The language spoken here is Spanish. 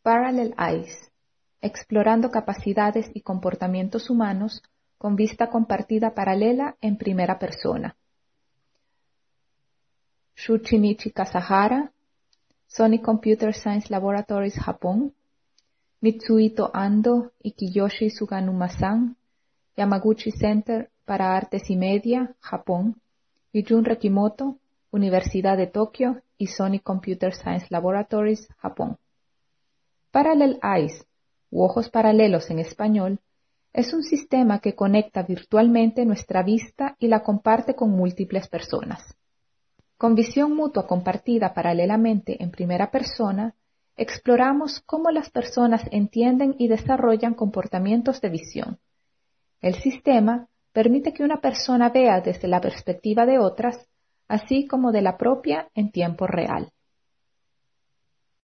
Parallel Eyes, explorando capacidades y comportamientos humanos con vista compartida paralela en primera persona. Shuchinichi Kasahara, Sony Computer Science Laboratories, Japón. Mitsuhito Ando y Kiyoshi Suganuma-san, Yamaguchi Center para Artes y Media, Japón. Y Jun Kimoto, Universidad de Tokio y Sony Computer Science Laboratories, Japón. Parallel Eyes, u ojos paralelos en español, es un sistema que conecta virtualmente nuestra vista y la comparte con múltiples personas. Con visión mutua compartida paralelamente en primera persona, exploramos cómo las personas entienden y desarrollan comportamientos de visión. El sistema permite que una persona vea desde la perspectiva de otras, así como de la propia en tiempo real.